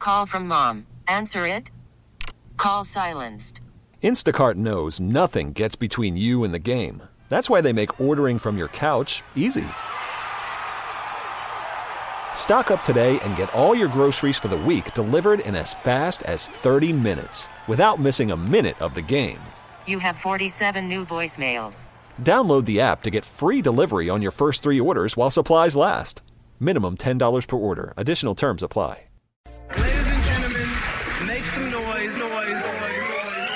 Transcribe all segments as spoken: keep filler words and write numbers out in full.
Call from mom. Answer it. Call silenced. Instacart knows nothing gets between you and the game. That's why they make ordering from your couch easy. Stock up today and get all your groceries for the week delivered in as fast as thirty minutes without missing a minute of the game. You have forty-seven new voicemails. Download the app to get free delivery on your first three orders while supplies last. Minimum ten dollars per order. Additional terms apply. Ladies and gentlemen, make some noise, noise, noise.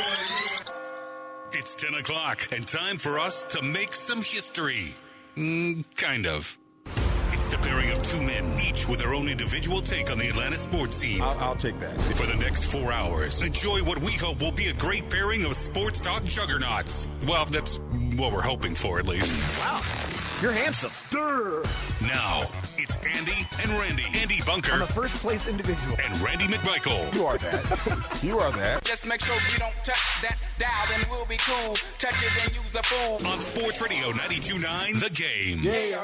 It's ten o'clock and time for us to make some history. Mm, kind of. It's the pairing of two men, each with their own individual take on the Atlanta sports scene. I'll, I'll take that. For the next four hours, enjoy what we hope will be a great pairing of sports talk juggernauts. Well, that's what we're hoping for, at least. Wow, you're handsome. Durr. Now, it's Andy and Randy. Andy Bunker. I'm a first-place individual. And Randy McMichael. You are that. You are that. Just make sure you don't touch that dial, then we'll be cool. Touch it and use the fool. On Sports Radio ninety-two point nine, The Game. Yeah.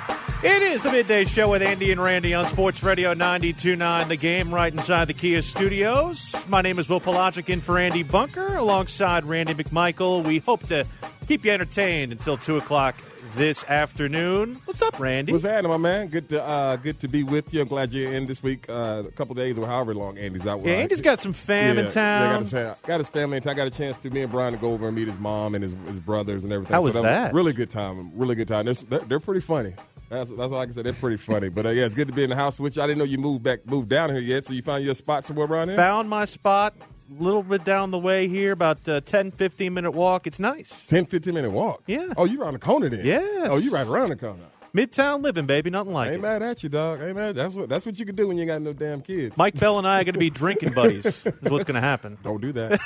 It is the Midday Show with Andy and Randy on Sports Radio ninety-two point nine, The Game, right inside the Kia Studios. My name is Will Pelagic, in for Andy Bunker, alongside Randy McMichael. We hope to keep you entertained until two o'clock this afternoon. What's up, Randy? What's happening, my man? Good to uh, good to be with you. I'm glad you're in this week. Uh, a couple days or however long Andy's out. Yeah, Andy's got some fam yeah, in town. Yeah, got, a, got his family in town. I got a chance to me and Brian to go over and meet his mom and his, his brothers and everything. How was so that? that? Was really good time. Really good time. They're, they're, they're pretty funny. That's, that's all I can say. They're pretty funny. But, uh, yeah, it's good to be in the house with you. I didn't know you moved back, moved down here yet, so you found your spot somewhere around here? Found my spot a little bit down the way here, about a ten, fifteen-minute walk. It's nice. ten, fifteen-minute walk? Yeah. Oh, you around the corner then? Yes. Oh, you right around the corner. Midtown living, baby. Nothing like Ain't it. mad at you, dog. Ain't mad. That's what, that's what you can do when you ain't got no damn kids. Mike Bell and I are going to be drinking buddies is what's going to happen. Don't do that.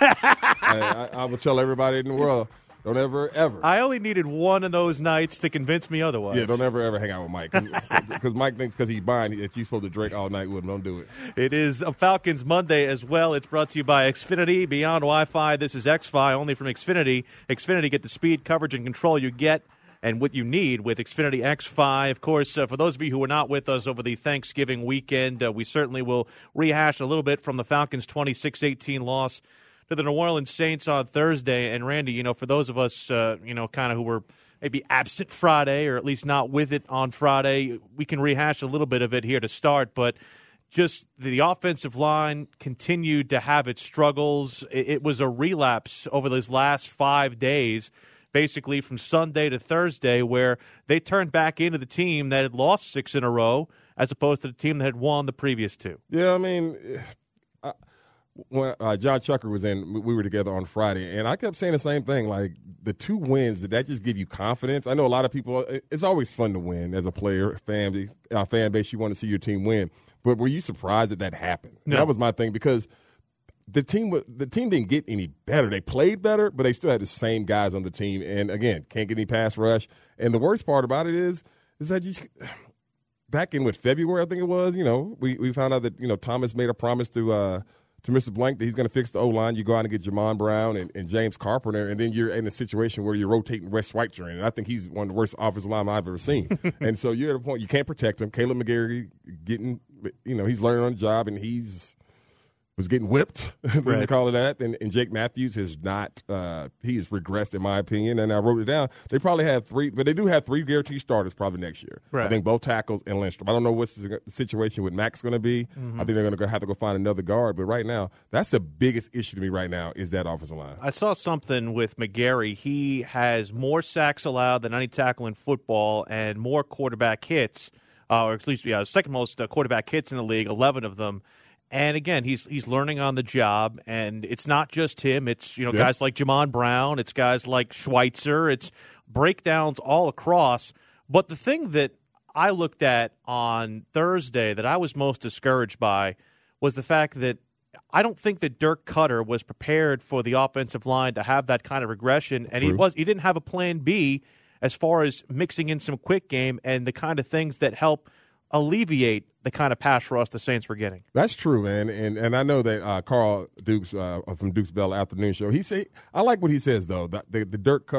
I, I, I will tell everybody in the world, don't ever, ever. I only needed one of those nights to convince me otherwise. Yeah, don't ever, ever hang out with Mike. Because Mike thinks because he's buying that you're supposed to drink all night with him. Don't do it. It is a Falcons Monday as well. It's brought to you by Xfinity. Beyond Wi-Fi, this is X-Fi, only from Xfinity. Xfinity, get the speed, coverage, and control you get and what you need with Xfinity X-Fi. Of course, uh, for those of you who were not with us over the Thanksgiving weekend, uh, we certainly will rehash a little bit from the Falcons' twenty-six eighteen loss to the New Orleans Saints on Thursday. And, Randy, you know, for those of us, uh, you know, kind of who were maybe absent Friday or at least not with it on Friday, we can rehash a little bit of it here to start. But just the offensive line continued to have its struggles. It, it was a relapse over those last five days, basically from Sunday to Thursday, where they turned back into the team that had lost six in a row as opposed to the team that had won the previous two. Yeah, I mean, I, when uh, John Chucker was in, we were together on Friday, and I kept saying the same thing, like the two wins, did that just give you confidence? I know a lot of people, it's always fun to win as a player, fan, uh, fan base, you want to see your team win. But were you surprised that that happened? No. That was my thing, because the team the team didn't get any better. They played better, but they still had the same guys on the team. And, again, can't get any pass rush. And the worst part about it is, is that you back in, what, February, I think it was, you know, we, we found out that, you know, Thomas made a promise to uh, to Mister Blank that he's going to fix the O-line. You go out and get Jamon Brown and, and James Carpenter, and then you're in a situation where you're rotating Wes Schweitzer in. And I think he's one of the worst offensive linemen I've ever seen. And so you're at a point you can't protect him. Caleb McGarry getting, you know, he's learning on the job, and he's was getting whipped, right. they call it that. And, and Jake Matthews has not uh, – he has regressed, in my opinion. And I wrote it down. They probably have three – but they do have three guaranteed starters probably next year. Right. I think both tackles and Lindstrom. I don't know what the situation with Max going to be. Mm-hmm. I think they're going to have to go find another guard. But right now, that's the biggest issue to me right now is that offensive line. I saw something with McGarry. He has more sacks allowed than any tackle in football and more quarterback hits, uh, or at least yeah, second most uh, quarterback hits in the league, eleven of them. And again, he's he's learning on the job, and it's not just him. It's you know yeah. guys like Jamon Brown, it's guys like Schweitzer, it's breakdowns all across. But the thing that I looked at on Thursday that I was most discouraged by was the fact that I don't think that Dirk Cutter was prepared for the offensive line to have that kind of regression, and True. he was he didn't have a plan B as far as mixing in some quick game and the kind of things that help alleviate the kind of pass rush the Saints were getting. That's true, man, and and I know that uh, Carl Dukes uh, from Dukes Bell Afternoon Show. He say I like what he says though. The, the, the Dirk Cutter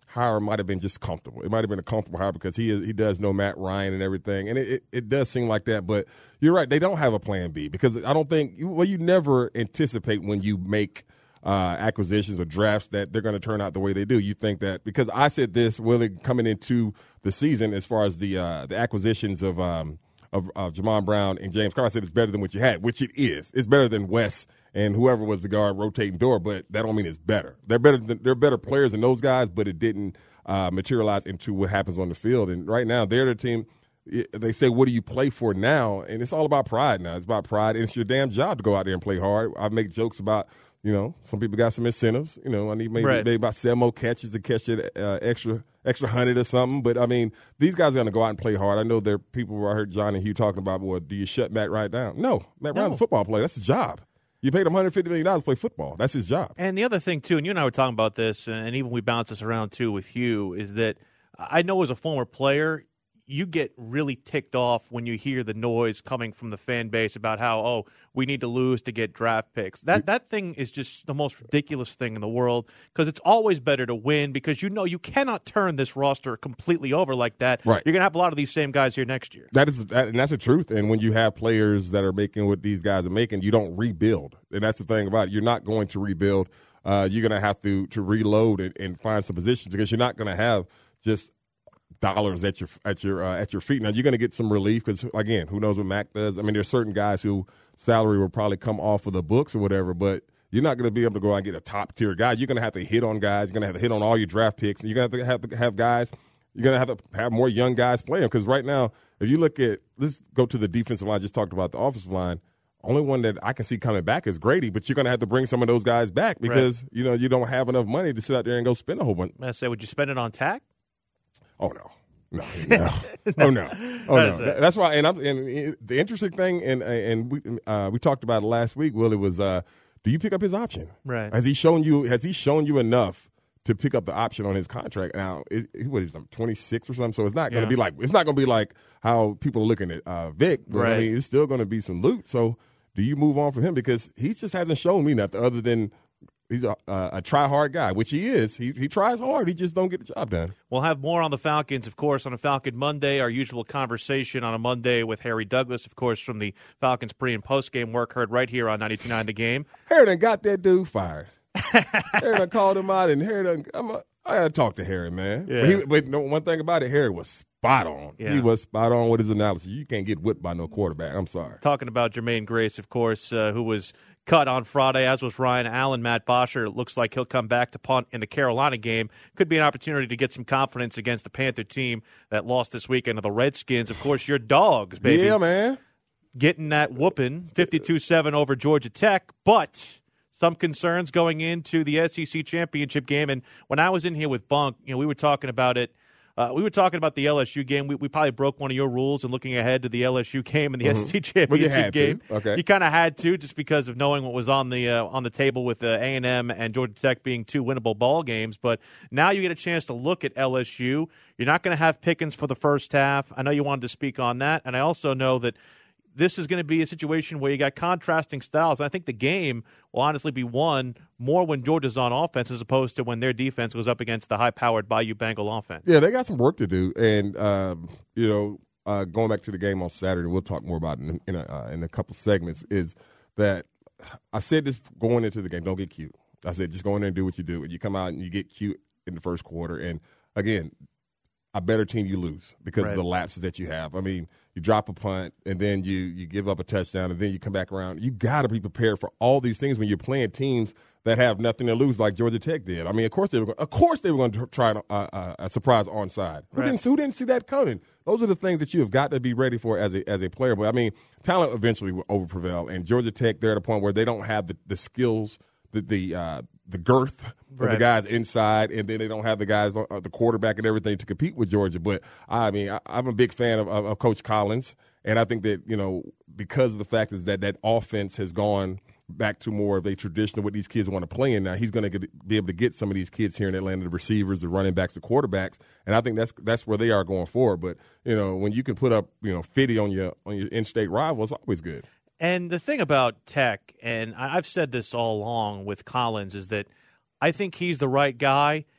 hire might have been just comfortable. It might have been a comfortable hire because he is, he does know Matt Ryan and everything, and it, it, it does seem like that. But you're right; they don't have a plan B because I don't think well you never anticipate when you make uh, acquisitions or drafts that they're going to turn out the way they do. You think that because I said this Willie coming into the season as far as the uh, the acquisitions of. Um, Of, of Jamon Brown and James Carter, I said it's better than what you had, which it is. It's better than Wes and whoever was the guard rotating door, but that don't mean it's better. They're better. Than, they're better players than those guys, but it didn't uh, materialize into what happens on the field. And right now, they're the team. They say, "What do you play for now?" And it's all about pride now. It's about pride, and it's your damn job to go out there and play hard. I make jokes about. You know, some people got some incentives. You know, I need maybe, right. maybe about seven more catches to catch it uh, extra extra hundred or something. But I mean, these guys are going to go out and play hard. I know there are people who I heard John and Hugh talking about. Well, do you shut Matt Ryan down? No, Matt no. Ryan's a football player. That's his job. You paid him one hundred fifty million dollars to play football. That's his job. And the other thing too, and you and I were talking about this, and even we bounce this around too with Hugh, is that I know as a former player, you get really ticked off when you hear the noise coming from the fan base about how, oh, we need to lose to get draft picks. That that thing is just the most ridiculous thing in the world because it's always better to win because you know you cannot turn this roster completely over like that. Right. You're going to have a lot of these same guys here next year. That is, that, and that's the truth. And when you have players that are making what these guys are making, you don't rebuild. And that's the thing about it. You're not going to rebuild. Uh, you're going to have to to reload and, and find some positions because you're not going to have just dollars at your at your uh, at your feet. Now you're going to get some relief because again, who knows what Mac does? I mean, there's certain guys who salary will probably come off of the books or whatever, but you're not going to be able to go out and get a top tier guy. You're going to have to hit on guys. You're going to have to hit on all your draft picks, and you're going to have to have, to have guys. You're going to have to have more young guys playing because right now, if you look at let's go to the defensive line. I just talked about the offensive line. Only one that I can see coming back is Grady, but you're going to have to bring some of those guys back because right. you know you don't have enough money to sit out there and go spend a whole bunch. I say, would you spend it on tack? Oh no. No, no, oh no, oh no. That's, That's why. And, I'm, and the interesting thing, and and we uh, we talked about it last week. Willie was, uh, do you pick up his option? Right. Has he shown you? Has he shown you enough to pick up the option on his contract? Now, it, what is he, twenty-six or something? So it's not going to yeah. be like it's not going to be like how people are looking at uh, Vic. But right. I mean, it's still going to be some loot. So do you move on from him because he just hasn't shown me nothing other than. He's a, uh, a try-hard guy, which he is. He he tries hard. He just don't get the job done. We'll have more on the Falcons, of course, on a Falcon Monday, our usual conversation on a Monday with Harry Douglas, of course, from the Falcons pre- and post-game work heard right here on ninety-two point nine The Game. Harry done got that dude fired. Harry done called him out, and Harry done, I'm a, I got to talk to Harry, man. Yeah. But, he, but no, one thing about it, Harry was spot on. Yeah. He was spot on with his analysis. You can't get whipped by no quarterback. I'm sorry. Talking about Jermaine Grace, of course, uh, who was cut on Friday, as was Ryan Allen. Matt Bosher, it looks like he'll come back to punt in the Carolina game. Could be an opportunity to get some confidence against the Panther team that lost this weekend to the Redskins. Of course, your Dogs, baby. Yeah, man. Getting that whooping, fifty-two seven over Georgia Tech, but some concerns going into the S E C championship game. And when I was in here with Bunk, you know, we were talking about it. Uh, we were talking about the L S U game. We, we probably broke one of your rules and looking ahead to the L S U game and the mm-hmm. S E C championship well, you had game. To. Okay. You kind of had to just because of knowing what was on the uh, on the table with uh, A and M and Georgia Tech being two winnable ball games. But now you get a chance to look at L S U. You're not going to have Pickens for the first half. I know you wanted to speak on that, and I also know that this is going to be a situation where you got contrasting styles. And I think the game will honestly be won more when Georgia's on offense as opposed to when their defense was up against the high-powered Bayou Bengal offense. Yeah, they got some work to do. And, um, you know, uh, going back to the game on Saturday, we'll talk more about it in, in, a, uh, in a couple segments, is that I said this going into the game, don't get cute. I said just go in there and do what you do. And you come out and you get cute in the first quarter. And, again, a better team you lose because right. of the lapses that you have. I mean, you drop a punt and then you you give up a touchdown and then you come back around. You got to be prepared for all these things when you're playing teams that have nothing to lose, like Georgia Tech did. I mean, of course they were. Going, of course they were going to try a, a, a surprise onside. Who right. didn't who didn't see that coming? Those are the things that you have got to be ready for as a as a player. But I mean, talent eventually will over prevail, and Georgia Tech they're at a point where they don't have the, the skills, the the uh, the girth for right. the guys inside, and then they don't have the guys, uh, the quarterback and everything to compete with Georgia. But, I mean, I, I'm a big fan of, of, of Coach Collins, and I think that, you know, because of the fact is that that offense has gone back to more of a traditional what these kids want to play in now, he's going to be able to get some of these kids here in Atlanta, the receivers, the running backs, the quarterbacks, and I think that's that's where they are going forward. But, you know, when you can put up, you know, fifty on your, on your in-state rival, it's always good. And the thing about Tech, and I've said this all along with Collins, is that I think he's the right guy.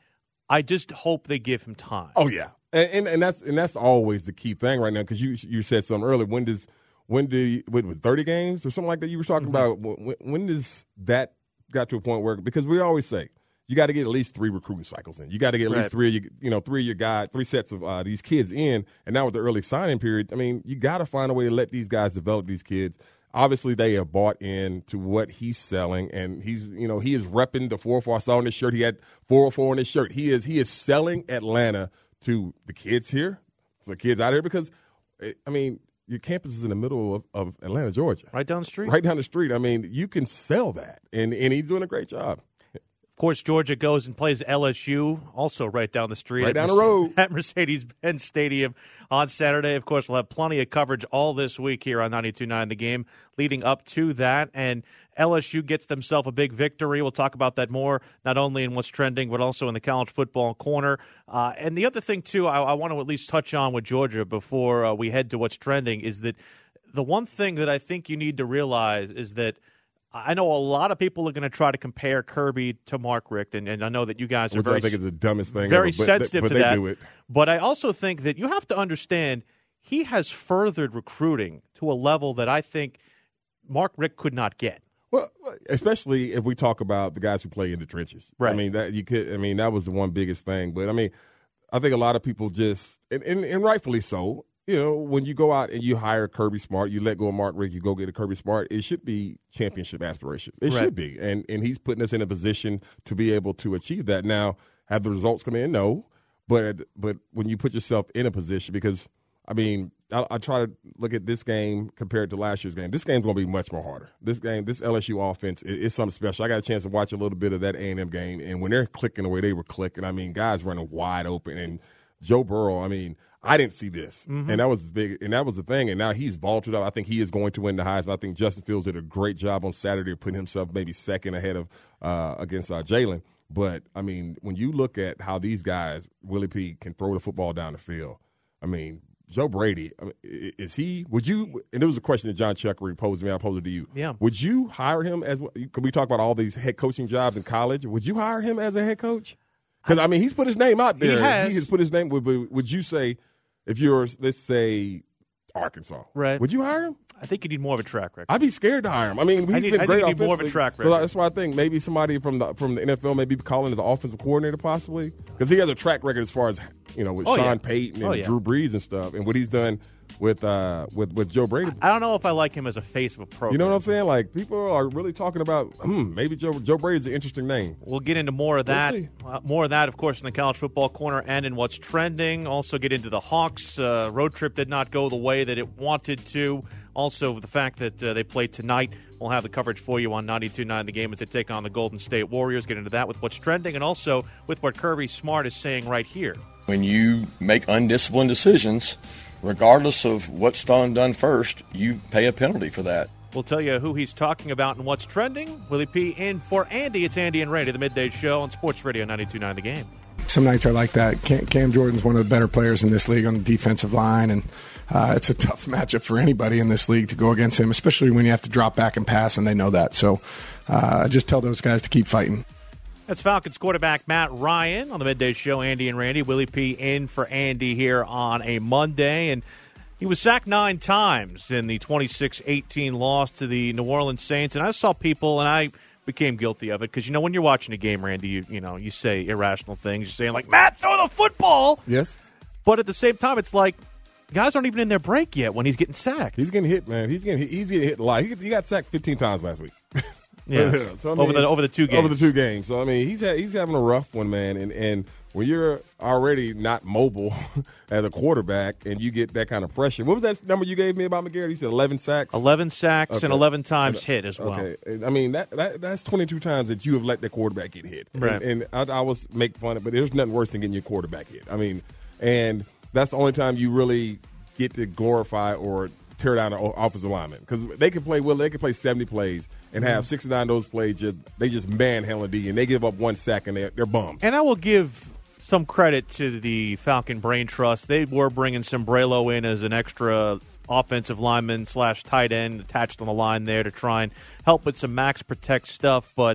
I just hope they give him time. Oh yeah, and and, and that's and that's always the key thing right now because you you said something earlier. When does when do you, with thirty games or something like that you were talking mm-hmm. about? When, when does that got to a point where because we always say you got to get at least three recruiting cycles in. You got to get at right. least three of your, you know three of your guys, three sets of uh, these kids in, and now with the early signing period, I mean you got to find a way to let these guys develop these kids. Obviously, they have bought in to what he's selling, and he's, you know, he is repping the four oh four. I saw on his shirt, he had four oh four on his shirt. He is he is selling Atlanta to the kids here, to the kids out here, because, I mean, your campus is in the middle of, of Atlanta, Georgia. Right down the street. Right down the street. I mean, you can sell that, and, and he's doing a great job. Of course, Georgia goes and plays L S U, also right down the street. Right down the road. At Mercedes-Benz Stadium on Saturday. Of course, we'll have plenty of coverage all this week here on ninety-two point nine The Game leading up to that. And L S U gets themselves a big victory. We'll talk about that more, not only in what's trending, but also in the college football corner. Uh, and the other thing, too, I, I want to at least touch on with Georgia before uh, we head to what's trending is that the one thing that I think you need to realize is that I know a lot of people are going to try to compare Kirby to Mark Richt, and, and I know that you guys are Which very, I think is the dumbest thing very ever, but sensitive they, but to they that. Do it. But I also think that you have to understand he has furthered recruiting to a level that I think Mark Richt could not get. Well, especially if we talk about the guys who play in the trenches. Right. I mean, that you could. I mean, that was the one biggest thing. But I mean, I think a lot of people just, and, and, and rightfully so. You know, when you go out and you hire Kirby Smart, you let go of Mark Richt, you go get a Kirby Smart, it should be championship aspiration. It right. should be. And and he's putting us in a position to be able to achieve that. Now, have the results come in? No. But but when you put yourself in a position, because, I mean, I, I try to look at this game compared to last year's game. This game's going to be much more harder. This game, this L S U offense is, is something special. I got a chance to watch a little bit of that A and M game, and when they're clicking the way they were clicking, I mean, guys running wide open. And Joe Burrow, I mean, I didn't see this, mm-hmm. and that was big, and that was the thing. And now he's vaulted up. I think he is going to win the Heisman. I think Justin Fields did a great job on Saturday of putting himself maybe second ahead of uh, against uh, Jalen. But I mean, when you look at how these guys, Willie P, can throw the football down the field, I mean, Joe Brady, I mean, is he? Would you? And there was a question that John Chuckery posed to me. I posed it to you. Yeah. Would you hire him as? Could we talk about all these head coaching jobs in college? Would you hire him as a head coach? Because I mean, he's put his name out there. He has. He has put his name. Would, would you say? If you're, let's say, Arkansas, right? Would you hire him? I think you need more of a track record. I'd be scared to hire him. I mean, he's I need, been I great need more of a offensively. track record. So that's why I think maybe somebody from the from the N F L maybe calling as an offensive coordinator possibly, because he has a track record as far as, you know, with oh, Sean yeah. Payton and oh, yeah. Drew Brees and stuff, and what he's done with uh with with Joe Brady. I don't know if I like him as a face of a program. You know what I'm saying? Like, people are really talking about, hmm, maybe Joe Joe Brady's an interesting name. We'll get into more of that. We'll uh, more of that, of course, in the college football corner and in what's trending. Also get into the Hawks. Uh, road trip did not go the way that it wanted to. Also, the fact that uh, they play tonight. We'll have the coverage for you on ninety-two point nine The Game as they take on the Golden State Warriors. Get into that with what's trending and also with what Kirby Smart is saying right here. When you make undisciplined decisions, regardless of what's done done first, you pay a penalty for that. We'll tell you who he's talking about and what's trending. Willie P. in for Andy. It's Andy and Randy, the Midday Show on Sports Radio ninety-two point nine The Game. Some nights are like that. Cam, Cam Jordan's one of the better players in this league on the defensive line, and uh, it's a tough matchup for anybody in this league to go against him, especially when you have to drop back and pass, and they know that. So uh, just tell those guys to keep fighting. That's Falcons quarterback Matt Ryan on the Midday Show. Andy and Randy. Willie P. in for Andy here on a Monday. And he was sacked nine times in the twenty-six eighteen loss to the New Orleans Saints. And I saw people, and I became guilty of it, because, you know, when you're watching a game, Randy, you, you know, you say irrational things. You're saying, like, Matt, throw the football! Yes. But at the same time, it's like, guys aren't even in their break yet when he's getting sacked. He's getting hit, man. He's getting hit, he's getting hit a lot. He, he got sacked fifteen times last week. Yeah, so, I mean, over the over the two games. Over the two games. So I mean, he's ha- he's having a rough one, man. And and when you're already not mobile as a quarterback, and you get that kind of pressure, what was that number you gave me about McGarrett? You said eleven sacks. Eleven sacks okay. and eleven times hit as well. Okay, I mean that, that that's twenty-two times that you have let that quarterback get hit. Right. And, and I, I was make fun of it, but there's nothing worse than getting your quarterback hit. I mean, and that's the only time you really get to glorify or tear down an offensive lineman, because they can play well. They can play seventy plays and have sixty-nine of those plays. Just, they just manhandle D, and they give up one sack, and they're, they're bums. And I will give some credit to the Falcon Brain Trust. They were bringing Sombrero in as an extra offensive lineman slash tight end attached on the line there to try and help with some max protect stuff. But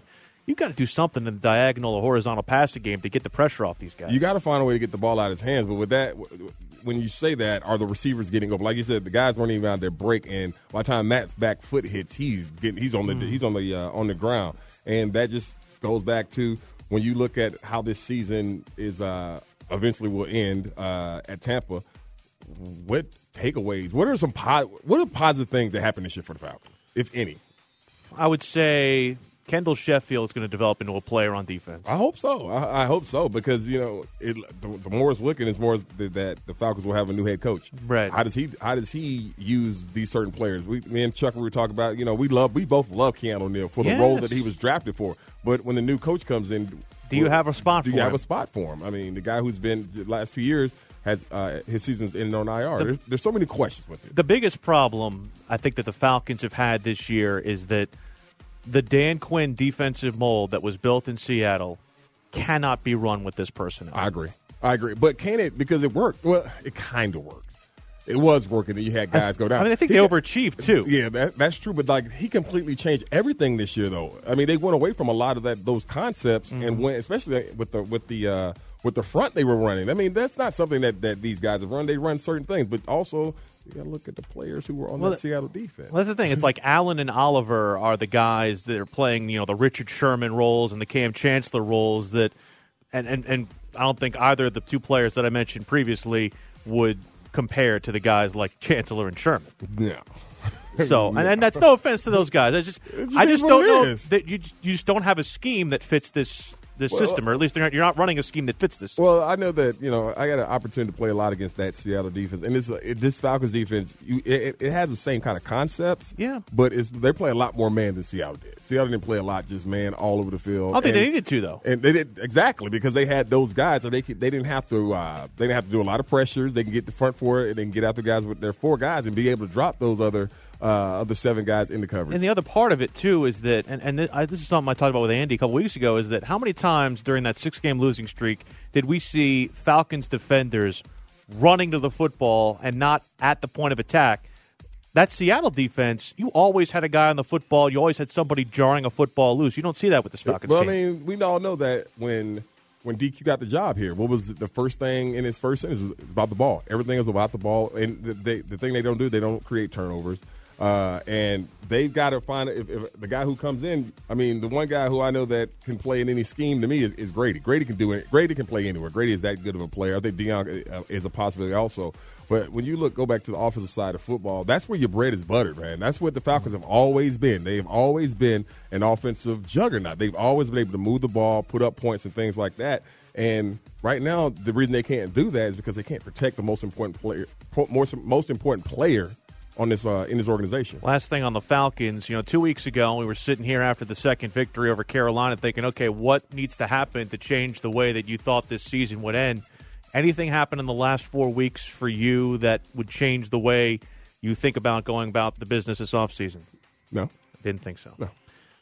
you got to do something in the diagonal or horizontal passing game to get the pressure off these guys. You got to find a way to get the ball out of his hands. But with that, when you say that, are the receivers getting open? Like you said, the guys weren't even out there break, and by the time Matt's back foot hits, he's getting he's on the mm. he's on the uh, on the ground, and that just goes back to when you look at how this season is uh, eventually will end uh, at Tampa. What takeaways? What are some po- what are positive things that happen this year for the Falcons, if any? I would say Kendall Sheffield is going to develop into a player on defense. I hope so. I, I hope so because you know it, the, the more it's looking, it's more that the Falcons will have a new head coach. Right? How does he How does he use these certain players? We, me and Chuck, we were talking about. You know, we love we both love Keanu O'Neal for the yes. role that he was drafted for. But when the new coach comes in, do you have a spot? Do for you him? have a spot for him? I mean, the guy who's been the last few years. Has uh, his season's ended on I R. The, there's, there's so many questions with it. The biggest problem I think that the Falcons have had this year is that the Dan Quinn defensive mold that was built in Seattle cannot be run with this personnel. I agree. I agree. But can it? Because it worked. Well, it kind of worked. It was working. You had guys I, go down. I mean, I think he, they overachieved too. Yeah, that, that's true. But like, he completely changed everything this year, though. I mean, they went away from a lot of that those concepts, mm-hmm. and went, especially with the with the. Uh, With the front they were running. I mean, that's not something that, that these guys have run. They run certain things, but also you got to look at the players who were on well, that Seattle defense. Well, that's the thing. It's like Allen and Oliver are the guys that are playing, you know, the Richard Sherman roles and the Cam Chancellor roles that, and, and, and I don't think either of the two players that I mentioned previously would compare to the guys like Chancellor and Sherman. No. So, and, and that's no offense to those guys. I just, I just don't know that you just, you just don't have a scheme that fits this. This well, system, or at least you're not running a scheme that fits this. Well, I know that you know I got an opportunity to play a lot against that Seattle defense, and this it, this Falcons defense, you, it, it has the same kind of concepts. Yeah, but it's, they play a lot more man than Seattle did. Seattle didn't play a lot just man all over the field. I don't think and, they needed to though, and they did exactly because they had those guys, so they could, they didn't have to uh, they didn't have to do a lot of pressures. They can get the front for it, and they can get out the guys with their four guys and be able to drop those other. Uh, of the seven guys in the coverage. And the other part of it, too, is that, and, and th- I, this is something I talked about with Andy a couple weeks ago, is that how many times during that six-game losing streak did we see Falcons defenders running to the football and not at the point of attack? That Seattle defense, you always had a guy on the football. You always had somebody jarring a football loose. You don't see that with this Falcons well, team. Well, I mean, we all know that when when D Q got the job here, what was the first thing in his first sentence was about the ball. Everything was about the ball. And the, they, the thing they don't do, they don't create turnovers. Uh, and they've got to find if, if the guy who comes in. I mean, the one guy who I know that can play in any scheme to me is, is Grady. Grady can do it. Grady can play anywhere. Grady is that good of a player. I think Deion is a possibility also. But when you look, go back to the offensive side of football, that's where your bread is buttered, man. That's what the Falcons have always been. They have always been an offensive juggernaut. They've always been able to move the ball, put up points, and things like that. And right now, the reason they can't do that is because they can't protect the most important player, most most important player. On this uh, in this organization. Last thing on the Falcons, you know, two weeks ago we were sitting here after the second victory over Carolina thinking, okay, what needs to happen to change the way that you thought this season would end? Anything happen in the last four weeks for you that would change the way you think about going about the business this offseason? No. Didn't think so. No.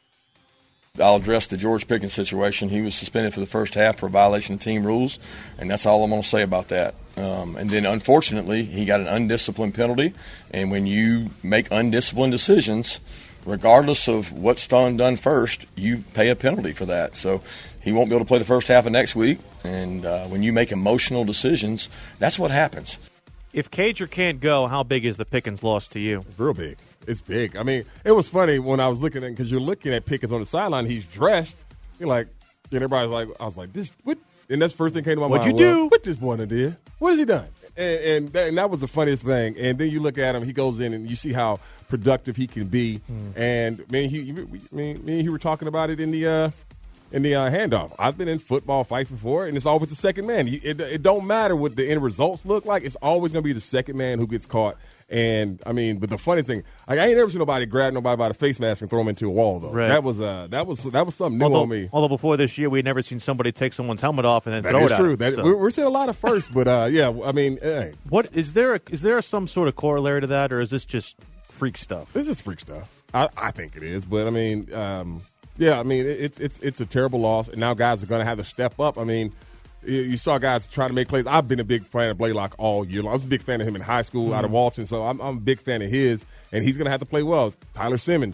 I'll address the George Pickens situation. He was suspended for the first half for a violation of team rules, and that's all I'm going to say about that. Um, and then, unfortunately, he got an undisciplined penalty. And when you make undisciplined decisions, regardless of what's done done first, you pay a penalty for that. So he won't be able to play the first half of next week. And uh, when you make emotional decisions, that's what happens. If Cager can't go, how big is the Pickens loss to you? Real big. It's big. I mean, it was funny when I was looking at because you're looking at Pickens on the sideline. He's dressed. You're like, and everybody's like, I was like, this. What? And that's the first thing came to my What'd mind. you well, do? What this boy done did? What has he done? And, and, that, and that was the funniest thing. And then you look at him. He goes in and you see how productive he can be. Mm. And man, he, me, me and he were talking about it in the. Uh, In the uh, handoff. I've been in football fights before, and it's always the second man. It, it don't matter what the end results look like. It's always going to be the second man who gets caught. And, I mean, but the funny thing, I, I ain't never seen nobody grab nobody by the face mask and throw him into a wall, though. Right. That was uh, that was that was something new although, on me. Although before this year, we had never seen somebody take someone's helmet off and then that throw it is out. true. That, so. we're, we're seeing a lot of firsts, but, uh, yeah, I mean, hey. What, is there a, is there some sort of corollary to that, or is this just freak stuff? This is freak stuff. I, I think it is, but, I mean, um, yeah, I mean, it's it's it's a terrible loss, and now guys are going to have to step up. I mean, you saw guys trying to make plays. I've been a big fan of Blaylock all year long. I was a big fan of him in high school mm-hmm. out of Walton, so I'm, I'm a big fan of his, and he's going to have to play well. Tyler Simmons,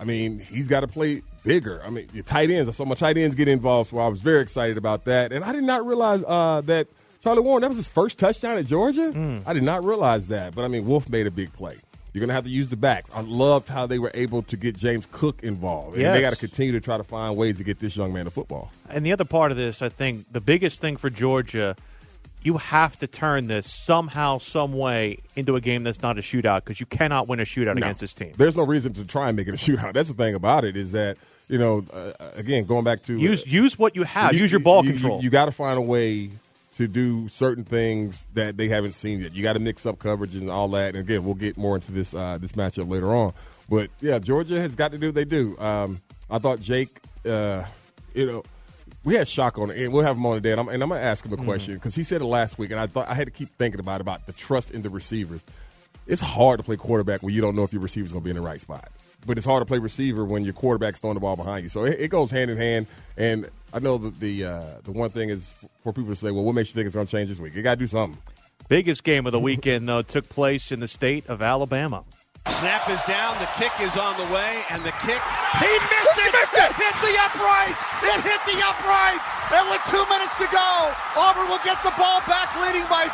I mean, he's got to play bigger. I mean, your tight ends, I saw my tight ends get involved, so I was very excited about that. And I did not realize uh, that Charlie Warren, that was his first touchdown at Georgia. Mm. I did not realize that. But, I mean, Wolf made a big play. You're going to have to use the backs. I loved how they were able to get James Cook involved. And yes. they got to continue to try to find ways to get this young man to football. And the other part of this, I think, the biggest thing for Georgia, you have to turn this somehow, some way into a game that's not a shootout because you cannot win a shootout No. against this team. There's no reason to try and make it a shootout. That's the thing about it is that, you know, uh, again, going back to Use uh, use what you have. you, use your ball you, control. You, you got to find a way to do certain things that they haven't seen yet. You got to mix up coverage and all that. And again, we'll get more into this uh, this matchup later on. But yeah, Georgia has got to do what they do. Um, I thought Jake, uh, you know, we had Shock on it, and we'll have him on today. And I'm, and I'm going to ask him a question because he said it last week, and I thought I had to keep thinking about it, about the trust in the receivers. It's hard to play quarterback when you don't know if your receiver's going to be in the right spot. But it's hard to play receiver when your quarterback's throwing the ball behind you. So it, it goes hand in hand. And I know that the uh, the one thing is for people to say, well, what makes you think it's going to change this week? You got to do something. Biggest game of the weekend, though, took place in the state of Alabama. Snap is down, the kick is on the way, and the kick, he missed it! Missed it! It hit the upright! It hit the upright! And with two minutes to go, Auburn will get the ball back, leading by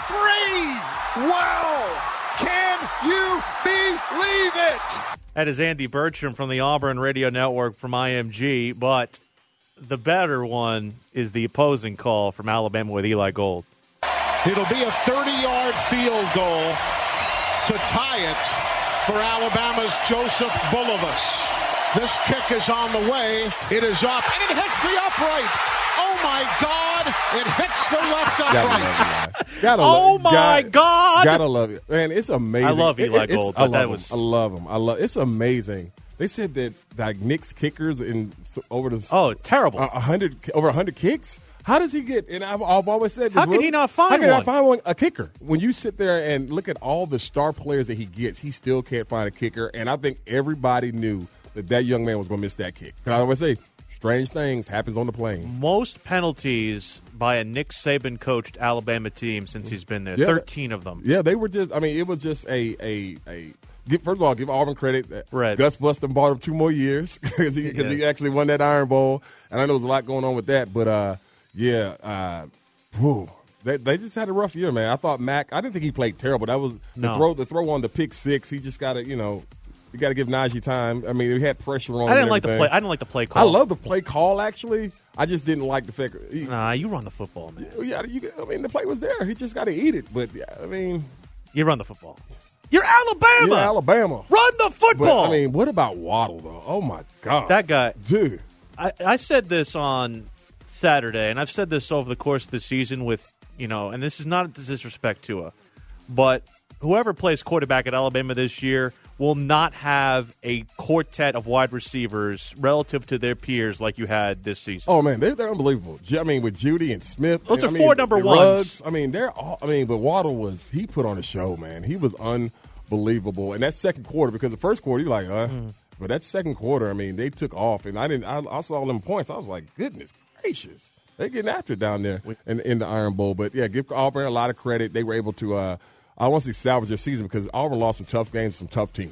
three! Wow! Can you believe it? That is Andy Bertram from the Auburn Radio Network from I M G, but the better one is the opposing call from Alabama with Eli Gold. It'll be a thirty-yard field goal to tie it for Alabama's Joseph Bulovas. This kick is on the way. It is up, and it hits the upright. Oh, my God. It hits the left upright. Gotta oh, love, my God, God. Gotta love it. Man, it's amazing. I love Eli it, Gold, I but that love was... him. I love him. I love It's amazing. They said that like Knicks kickers in over the oh terrible a hundred over a hundred kicks. How does he get? And I've, I've always said, this, how can he not find how can one? He not find one? A kicker. When you sit there and look at all the star players that he gets, he still can't find a kicker. And I think everybody knew that that young man was going to miss that kick. Because I always say, strange things happens on the plane. Most penalties by a Nick Saban coached Alabama team since he's been there. Yeah, Thirteen of them. Yeah, they were just. I mean, it was just a a a. Give, first of all, give Auburn credit. That right. Gus Buston bought him two more years because he, yes. he actually won that Iron Bowl, and I know there's a lot going on with that. But uh, yeah, uh, whew, they they just had a rough year, man. I thought Mac. I didn't think he played terrible. That was no. the throw. The throw on the pick six. He just got to, you know, you got to give Najee time. I mean, he had pressure on. I didn't him like the play. I didn't like the play call. I love the play call. Actually, I just didn't like the fact. He, nah, you run the football, man. Yeah, you, I mean, the play was there. He just got to eat it. But yeah, I mean, you run the football. You're Alabama. You're Alabama. Run the football. But, I mean, what about Waddle, though? Oh, my God. That guy. Dude. I, I said this on Saturday, and I've said this over the course of the season with, you know, and this is not a disrespect to Tua, but whoever plays quarterback at Alabama this year will not have a quartet of wide receivers relative to their peers like you had this season. Oh, man, they're, they're unbelievable. I mean, with Judy and Smith. Those and, are I four mean, number the ones. Ruggs, I mean, they're all, I mean, but Waddle was, he put on a show, man. He was unbelievable. And that second quarter, because the first quarter, you're like, huh? Mm. But that second quarter, I mean, they took off. And I didn't, I, I saw them points. I was like, goodness gracious. They're getting after it down there in, in the Iron Bowl. But, yeah, give Auburn a lot of credit. They were able to, uh, I want to say salvage their season because Auburn lost some tough games, some tough teams.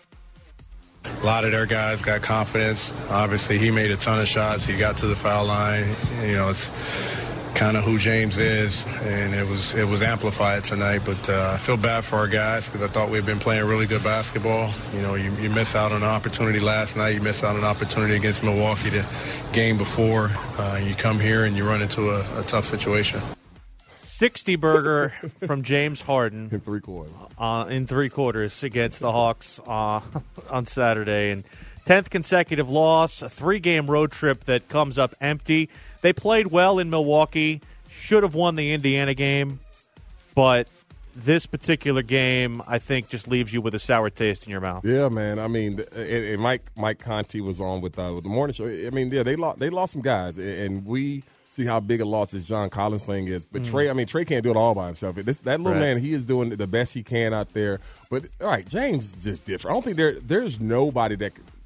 A lot of their guys got confidence. Obviously, he made a ton of shots. He got to the foul line. You know, it's kind of who James is, and it was it was amplified tonight. But uh, I feel bad for our guys because I thought we've been playing really good basketball. You know, you, you miss out on an opportunity last night. You miss out on an opportunity against Milwaukee the game before. Uh, you come here and you run into a, a tough situation. sixty burger from James Harden in three quarters. Uh, in three quarters against the Hawks uh, on Saturday, and tenth consecutive loss, a three-game road trip that comes up empty. They played well in Milwaukee, should have won the Indiana game, but this particular game, I think, just leaves you with a sour taste in your mouth. Yeah, man. I mean, and, and Mike Mike Conti was on with uh, with the morning show. I mean, yeah, they lost they lost some guys, and we see how big a loss this John Collins thing is. But mm. Trey, I mean, Trey can't do it all by himself. This, that little right. man, he is doing the best he can out there. But, all right, James is just different. I don't think there there's nobody that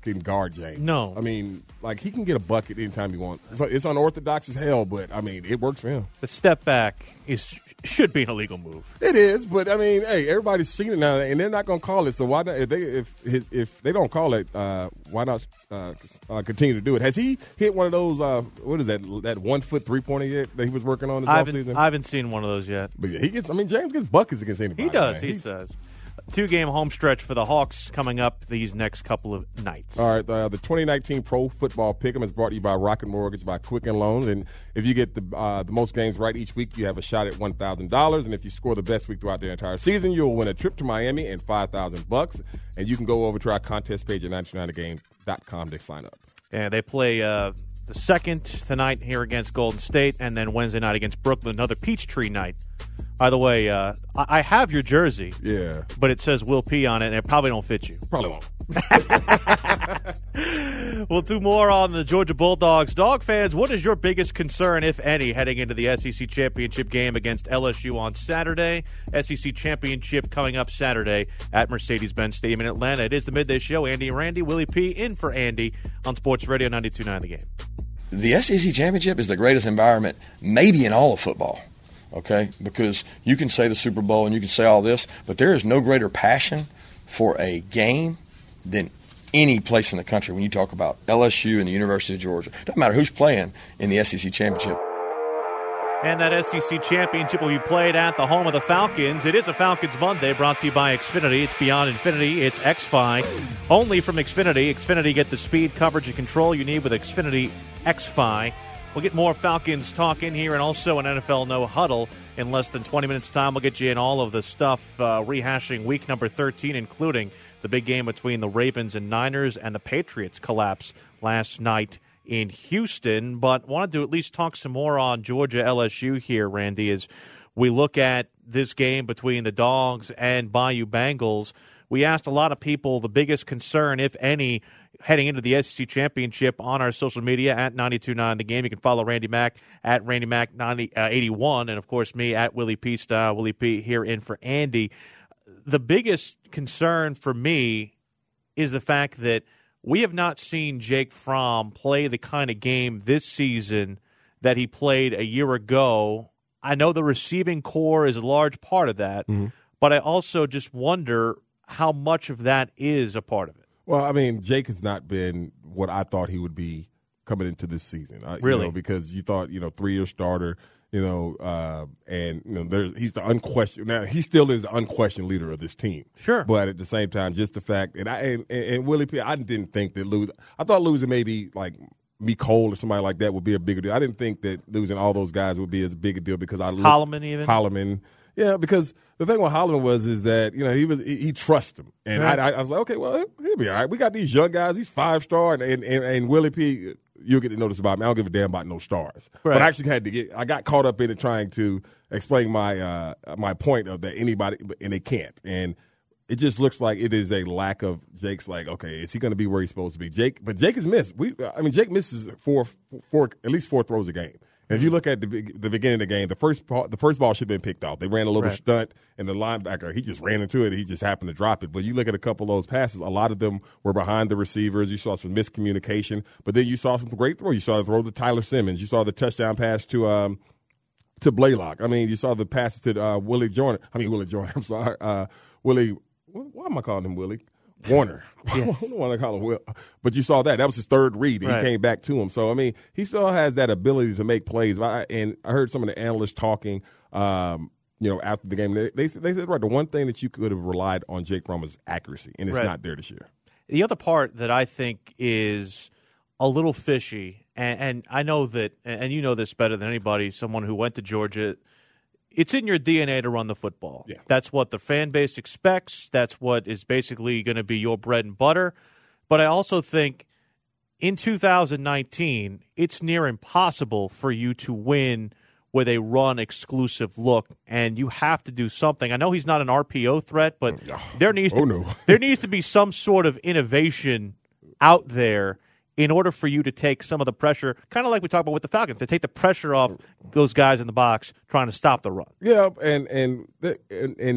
can guard James. No. I mean, like, he can get a bucket anytime he wants. It's, it's unorthodox as hell, but, I mean, it works for him. The step back is should be an illegal move. It is, but, I mean, hey, everybody's seen it now, and they're not going to call it. So why not? If they, if, if they don't call it, uh, why not uh, uh, continue to do it? Has he hit one of those, uh, what is that, that one-foot three-pointer yet that he was working on this I haven't, offseason? I haven't seen one of those yet. But, yeah, he gets, I mean, James gets buckets against anybody. He does, man. he He's, says. Two-game home stretch for the Hawks coming up these next couple of nights. All right, uh, the twenty nineteen Pro Football Pick'em is brought to you by Rocket Mortgage by Quicken Loans. And if you get the uh, the most games right each week, you have a shot at one thousand dollars. And if you score the best week throughout the entire season, you'll win a trip to Miami and five thousand bucks. And you can go over to our contest page at nine two nine the game dot com to sign up. And they play uh, the second tonight here against Golden State, and then Wednesday night against Brooklyn, another Peachtree night. By the way, uh, I-, I have your jersey. Yeah. But it says Will P on it, and it probably don't fit you. Probably won't. We'll do more on the Georgia Bulldogs. Dog fans, what is your biggest concern, if any, heading into the S E C Championship game against L S U on Saturday? S E C Championship coming up Saturday at Mercedes-Benz Stadium in Atlanta. It is the Midday Show. Andy and Randy, Willie P in for Andy on Sports Radio ninety-two point nine The Game. The S E C Championship is the greatest environment maybe in all of football. Okay, because you can say the Super Bowl and you can say all this, but there is no greater passion for a game than any place in the country when you talk about L S U and the University of Georgia. Doesn't matter who's playing in the S E C Championship. And that S E C Championship will be played at the home of the Falcons. It is a Falcons Monday, brought to you by Xfinity. It's beyond infinity. It's X-Fi. Only from Xfinity. Xfinity, get the speed, coverage, and control you need with Xfinity X-Fi. We'll get more Falcons talk in here and also an N F L No Huddle in less than twenty minutes' time. We'll get you in all of the stuff, uh, rehashing week number thirteen, including the big game between the Ravens and Niners and the Patriots collapse last night in Houston. But wanted to at least talk some more on Georgia L S U here, Randy, as we look at this game between the Dogs and Bayou Bengals. We asked a lot of people the biggest concern, if any, heading into the S E C Championship on our social media at ninety-two point nine The Game. You can follow Randy Mack at Randy Mack eighty-one, and, of course, me at Willie P. Style, Willie P. here in for Andy. The biggest concern for me is the fact that we have not seen Jake Fromm play the kind of game this season that he played a year ago. I know the receiving core is a large part of that, mm-hmm. but I also just wonder how much of that is a part of it. Well, I mean, Jake has not been what I thought he would be coming into this season. Uh, really? You know, because you thought, you know, three-year starter, you know, uh, and, you know, there's, he's the unquestioned – now, he still is the unquestioned leader of this team. Sure. But at the same time, just the fact – and I and, and Willie P., I didn't think that losing – I thought losing maybe, like, Meek Cole or somebody like that would be a bigger deal. I didn't think that losing all those guys would be as big a deal because I – Holloman even? Holloman. Yeah, because the thing with Holloman was is that, you know, he was he, he trusts him. And right. I, I was like, okay, well, he'll be all right. We got these young guys. He's five-star. And, and, and, and Willie P., you'll get to notice about me. I don't give a damn about no stars. Right. But I actually had to get – I got caught up in it trying to explain my uh, my point of that anybody – and they can't. And it just looks like it is a lack of – Jake's like, okay, is he going to be where he's supposed to be? Jake – but Jake has missed. We, I mean, Jake misses four, four, at least four throws a game. And if you look at the, the beginning of the game, the first ball, the first ball should have been picked off. They ran a little right. stunt, and the linebacker, he just ran into it. He just happened to drop it. But you look at a couple of those passes, a lot of them were behind the receivers. You saw some miscommunication, but then you saw some great throws. You saw the throw to Tyler Simmons. You saw the touchdown pass to um, to Blaylock. I mean, you saw the passes to uh, Willie Jordan. I mean, Willie Jordan. I'm sorry. Uh, Willie, why am I calling him Willie? Warner. Yes. I don't want to call him Will. But you saw that. That was his third read, and right. he came back to him. So, I mean, he still has that ability to make plays. And I heard some of the analysts talking, um, you know, after the game. They, they, they said, right, the one thing that you could have relied on Jake Fromm is accuracy, and it's right. not there this year. The other part that I think is a little fishy, and, and I know that, and you know this better than anybody, someone who went to Georgia, it's in your D N A to run the football. Yeah. That's what the fan base expects. That's what is basically going to be your bread and butter. But I also think in two thousand nineteen, it's near impossible for you to win with a run-exclusive look, and you have to do something. I know he's not an R P O threat, but oh, there needs to oh, no. there needs to be some sort of innovation out there in order for you to take some of the pressure, kind of like we talked about with the Falcons, to take the pressure off those guys in the box trying to stop the run. Yeah, and and and, and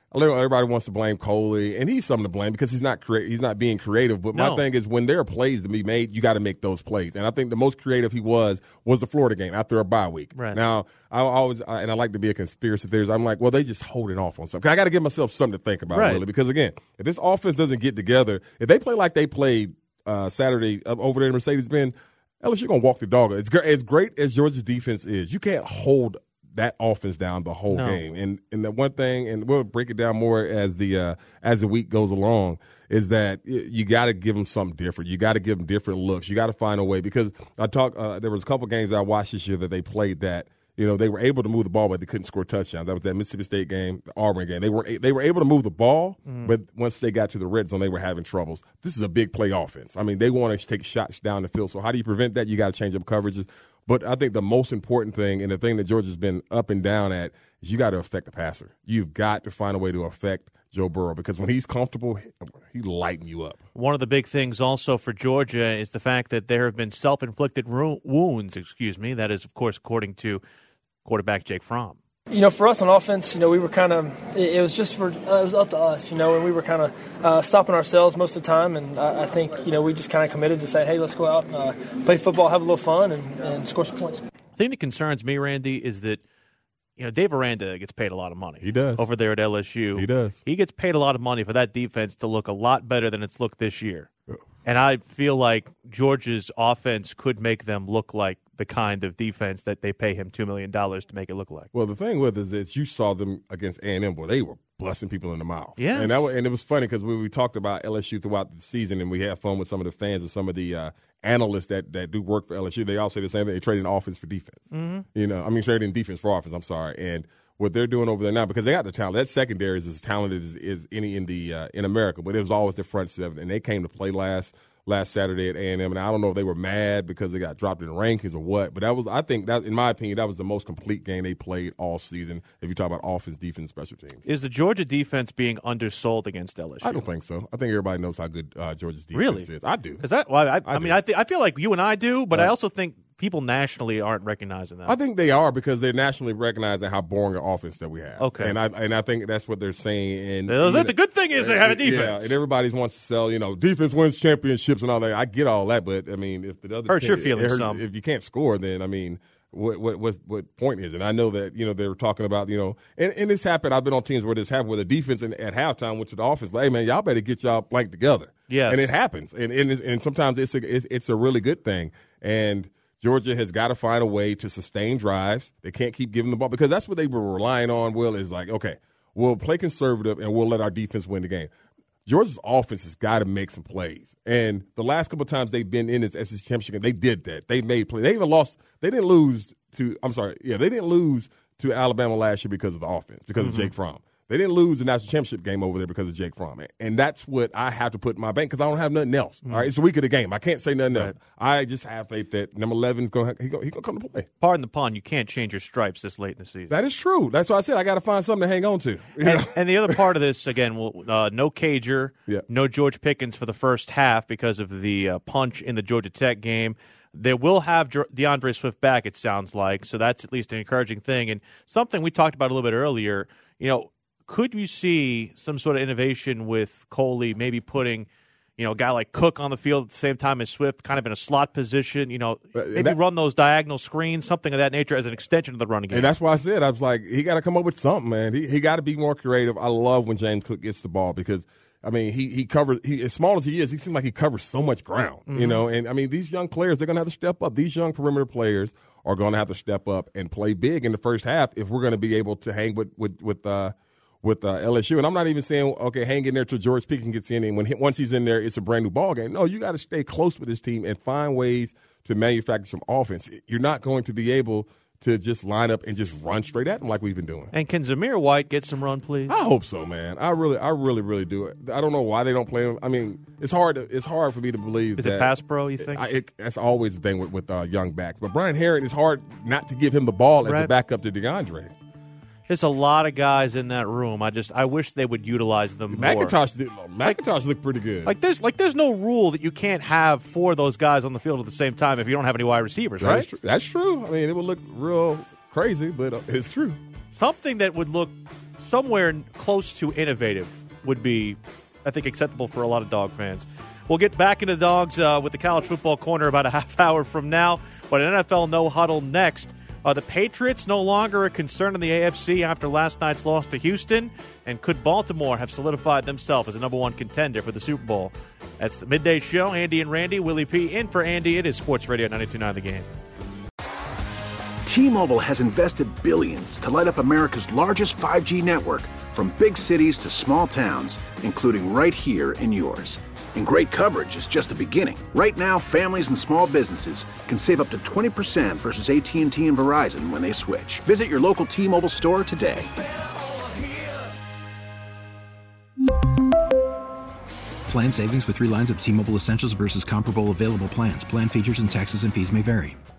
I know everybody wants to blame Coley, and he's something to blame because he's not crea- he's not being creative. But No. my thing is, when there are plays to be made, you got to make those plays. And I think the most creative he was was the Florida game after a bye week. Right. Now, I always I, and I like to be a conspiracy theorist. I'm like, well, they just holding off on something. I got to give myself something to think about, Right. really, because again, if this offense doesn't get together, if they play like they played uh, Saturday uh, over there in Mercedes-Benz, L S U gonna walk the dog. It's gr- as great as Georgia's defense is, you can't hold that offense down the whole No. game. And and the one thing, and we'll break it down more as the uh, as the week goes along, is that y- you got to give them something different. You got to give them different looks. You got to find a way, because I talk. Uh, there was a couple games I watched this year that they played that. You know, they were able to move the ball, but they couldn't score touchdowns. That was that Mississippi State game, the Auburn game. They were they were able to move the ball, Mhm. but once they got to the red zone, they were having troubles. This is a big play offense. I mean, they want to take shots down the field. So how do you prevent that? You got to change up coverages. But I think the most important thing, and the thing that Georgia's been up and down at, is you got to affect the passer. You've got to find a way to affect Joe Burrow, because when he's comfortable, he, he lighten you up. One of the big things also for Georgia is the fact that there have been self-inflicted ru- wounds, excuse me. That is, of course, according to quarterback Jake Fromm. You know, for us on offense, you know, we were kind of, it, it was just for, uh, it was up to us, you know, and we were kind of uh, stopping ourselves most of the time. And I, I think, you know, we just kind of committed to say, hey, let's go out and uh, play football, have a little fun, and, and score some points. The thing that concerns me, Randy, is that, you know, Dave Aranda gets paid a lot of money. He does. Over there at L S U. He does. He gets paid a lot of money for that defense to look a lot better than it's looked this year. And I feel like Georgia's offense could make them look like the kind of defense that they pay him two million dollars to make it look like. Well, the thing with it is that you saw them against A and M, where they were busting people in the mouth. Yes. And that was, and it was funny because we, we talked about L S U throughout the season, and we had fun with some of the fans and some of the uh, analysts that, that do work for L S U. They all say the same thing. They trade in offense for defense. Mhm. You know, I mean, trade in defense for offense. I'm sorry. And what they're doing over there now, because they got the talent. That secondary is as talented as, as any in the uh, in America, but it was always the front seven, and they came to play last last Saturday at A and M, and I don't know if they were mad because they got dropped in the rankings or what, but that was, I think, that in my opinion, that was the most complete game they played all season if you talk about offense, defense, special teams. Is the Georgia defense being undersold against L S U? I don't think so. I think everybody knows how good uh, Georgia's defense Really? is. I do. Because I, well, I, I, I mean, do. I, th- I feel like you and I do, but I Right. also think people nationally aren't recognizing that. I think they are, because they're nationally recognizing how boring an offense that we have. Okay. And I and I think that's what they're saying. And Uh, you the know- good thing is they have a defense. Yeah, and everybody wants to sell, you know, defense wins championships and all that. I get all that, but I mean, if the other Hurts team- your feelings it hurts- some. if you can't score, then I mean, what what what what point is it? I know that, you know, they were talking about, you know, and, and this happened. I've been on teams where this happened, where the defense in, at halftime went to the offense, like, hey man, y'all better get y'all blank together. Yes. And it happens, and and, it's- and sometimes it's a it's, it's a really good thing. And Georgia has got to find a way to sustain drives. They can't keep giving the ball, because that's what they were relying on, Will, is like, okay, we'll play conservative and we'll let our defense win the game. Georgia's offense has got to make some plays. And the last couple of times they've been in this S E C championship game, they did that. They made plays. They even lost. They didn't lose to, I'm sorry, yeah, they didn't lose to Alabama last year because of the offense, because Mm-hmm. of Jake Fromm. They didn't lose the national championship game over there because of Jake Fromm. And that's what I have to put in my bank, because I don't have nothing else. Mm-hmm. All right, it's a week of the game. I can't say nothing else. I just have faith that number eleven is going he going to come to play. Pardon the pun, you can't change your stripes this late in the season. That is true. That's why I said I got to find something to hang on to. You And, know? and the other part of this, again, well, uh, no Cager, Yeah. no George Pickens for the first half because of the uh, punch in the Georgia Tech game. They will have Dr- DeAndre Swift back, it sounds like, so that's at least an encouraging thing. And something we talked about a little bit earlier, you know, could you see some sort of innovation with Coley, maybe putting, you know, a guy like Cook on the field at the same time as Swift, kind of in a slot position, you know, maybe that- run those diagonal screens, something of that nature as an extension of the running game. And that's why I said, I was like, he got to come up with something, man. He he got to be more creative. I love when James Cook gets the ball, because, I mean, he he covers, he, as small as he is, he seems like he covers so much ground, you Mhm. know. And, I mean, these young players, they're going to have to step up. These young perimeter players are going to have to step up and play big in the first half if we're going to be able to hang with, with, with, uh, with uh, L S U. And I'm not even saying, okay, hang in there till George Pickens gets in, and when he, once he's in there, it's a brand new ball game. No, you got to stay close with this team and find ways to manufacture some offense. You're not going to be able to just line up and just run straight at them like we've been doing. And can Zamir White get some run, please? I hope so, man. I really, I really, really do. I don't know why they don't play him. I mean, it's hard. To, it's hard for me to believe. Is that it pass pro, you think? I, it, that's always the thing with, with uh, young backs. But Brian Herron, it's hard not to give him the ball as Right. a backup to DeAndre. There's a lot of guys in that room. I just I wish they would utilize them more. McIntosh, did, McIntosh looked pretty good. Like there's like there's no rule that you can't have four of those guys on the field at the same time if you don't have any wide receivers, That right? is true. That's true. I mean, it would look real crazy, but uh, it's true. Something that would look somewhere close to innovative would be, I think, acceptable for a lot of dog fans. We'll get back into dogs uh, with the College Football Corner about a half hour from now. But an N F L no huddle next. Are the Patriots no longer a concern in the A F C after last night's loss to Houston? And could Baltimore have solidified themselves as a number one contender for the Super Bowl? That's the midday show. Andy and Randy, Willie P. in for Andy. It is Sports Radio ninety-two point nine The Game. T-Mobile has invested billions to light up America's largest five G network, from big cities to small towns, including right here in yours. And great coverage is just the beginning. Right now, families and small businesses can save up to twenty percent versus A T and T and Verizon when they switch. Visit your local T-Mobile store today. Plan savings with three lines of T-Mobile Essentials versus comparable available plans. Plan features and taxes and fees may vary.